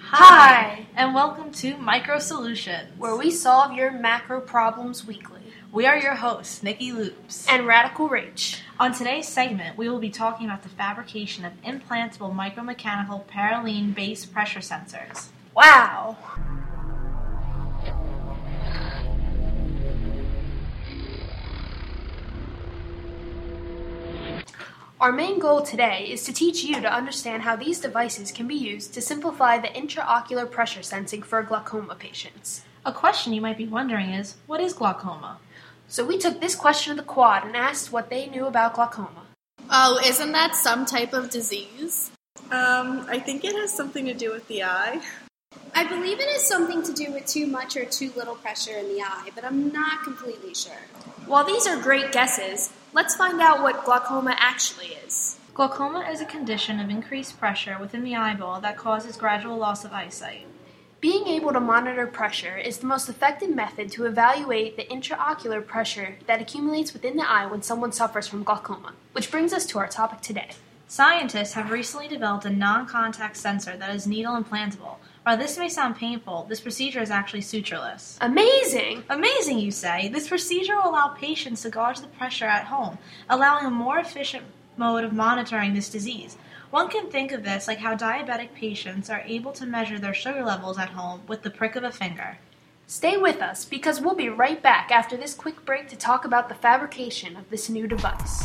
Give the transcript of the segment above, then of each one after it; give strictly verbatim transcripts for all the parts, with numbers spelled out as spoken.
Hi, and welcome to Micro Solutions, where we solve your macro problems weekly. We are your hosts, Nikki Loops and Radical Rach. On today's segment, we will be talking about the fabrication of implantable micromechanical Parylene-based pressure sensors. Wow! Our main goal today is to teach you to understand how these devices can be used to simplify the intraocular pressure sensing for glaucoma patients. A question you might be wondering is, what is glaucoma? So we took this question to the quad and asked what they knew about glaucoma. Oh, isn't that some type of disease? Um, I think it has something to do with the eye. I believe it has something to do with too much or too little pressure in the eye, but I'm not completely sure. While these are great guesses, let's find out what glaucoma actually is. Glaucoma is a condition of increased pressure within the eyeball that causes gradual loss of eyesight. Being able to monitor pressure is the most effective method to evaluate the intraocular pressure that accumulates within the eye when someone suffers from glaucoma, which brings us to our topic today. Scientists have recently developed a non-contact sensor that is needle implantable. While this may sound painful, this procedure is actually sutureless. Amazing! Amazing, you say? This procedure will allow patients to gauge the pressure at home, allowing a more efficient mode of monitoring this disease. One can think of this like how diabetic patients are able to measure their sugar levels at home with the prick of a finger. Stay with us, because we'll be right back after this quick break to talk about the fabrication of this new device.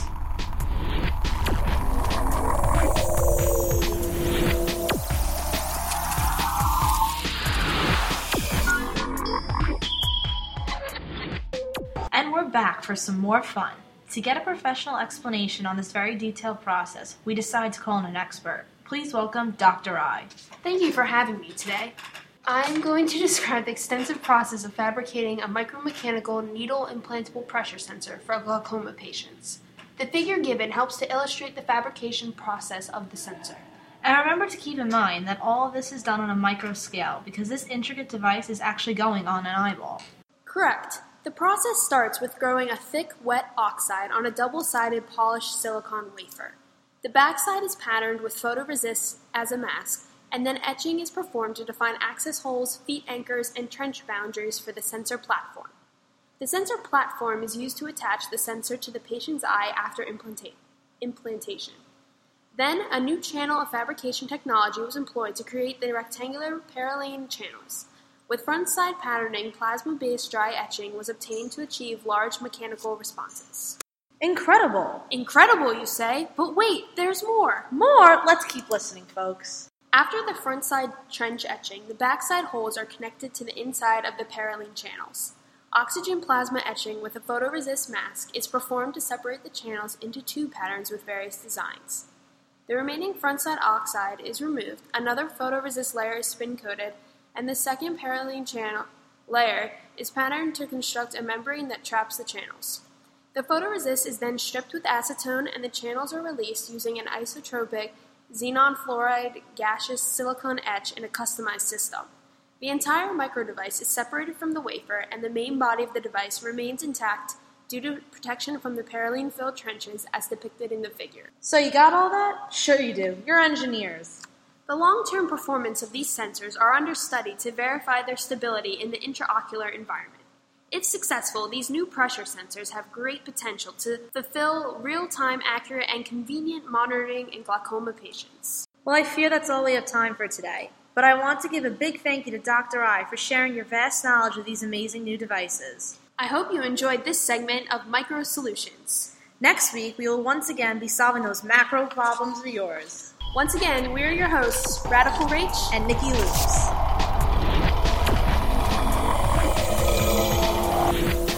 And we're back for some more fun. To get a professional explanation on this very detailed process, we decide to call in an expert. Please welcome Doctor I. Thank you for having me today. I'm going to describe the extensive process of fabricating a micromechanical needle implantable pressure sensor for glaucoma patients. The figure given helps to illustrate the fabrication process of the sensor. And remember to keep in mind that all of this is done on a micro scale because this intricate device is actually going on an eyeball. Correct. The process starts with growing a thick, wet oxide on a double-sided polished silicon wafer. The backside is patterned with photoresist as a mask, and then etching is performed to define access holes, feet anchors, and trench boundaries for the sensor platform. The sensor platform is used to attach the sensor to the patient's eye after implanta- implantation. Then, a new channel of fabrication technology was employed to create the rectangular Parylene channels. With front-side patterning, plasma-based dry etching was obtained to achieve large mechanical responses. Incredible! Incredible, you say? But wait, there's more! More? Let's keep listening, folks. After the front-side trench etching, the backside holes are connected to the inside of the Parylene channels. Oxygen plasma etching with a photoresist mask is performed to separate the channels into two patterns with various designs. The remaining front-side oxide is removed, another photoresist layer is spin-coated, and the second Parylene channel layer is patterned to construct a membrane that traps the channels. The photoresist is then stripped with acetone and the channels are released using an isotropic xenon fluoride gaseous silicone etch in a customized system. The entire microdevice is separated from the wafer and the main body of the device remains intact due to protection from the Parylene-filled trenches as depicted in the figure. So you got all that? Sure you do. You're engineers. The long-term performance of these sensors are under study to verify their stability in the intraocular environment. If successful, these new pressure sensors have great potential to fulfill real-time, accurate, and convenient monitoring in glaucoma patients. Well, I fear that's all we have time for today. But I want to give a big thank you to Doctor I for sharing your vast knowledge of these amazing new devices. I hope you enjoyed this segment of Micro Solutions. Next week, we will once again be solving those macro problems of yours. Once again, we're your hosts, Radical Rach and Nikki Loops.